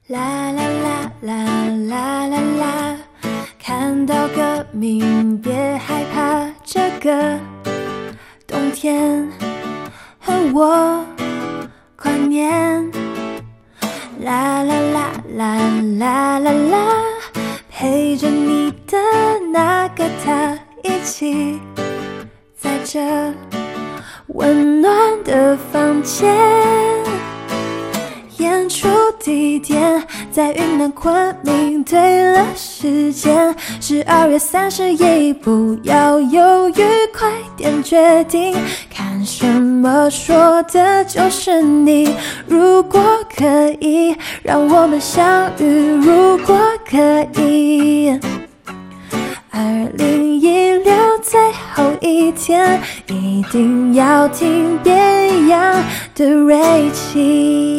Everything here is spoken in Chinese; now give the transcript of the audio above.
啦啦啦啦啦啦啦，看到歌名别害怕，这个冬天和我跨年。啦啦啦啦啦啦啦，陪着你的那个他，一起在这温暖的房间。演出地点在云南昆明，对了时间12月31，不要犹豫，快点决定，看什么说的就是你。如果可以让我们相遇，如果可以2016最后一天，一定要听别样的锐气。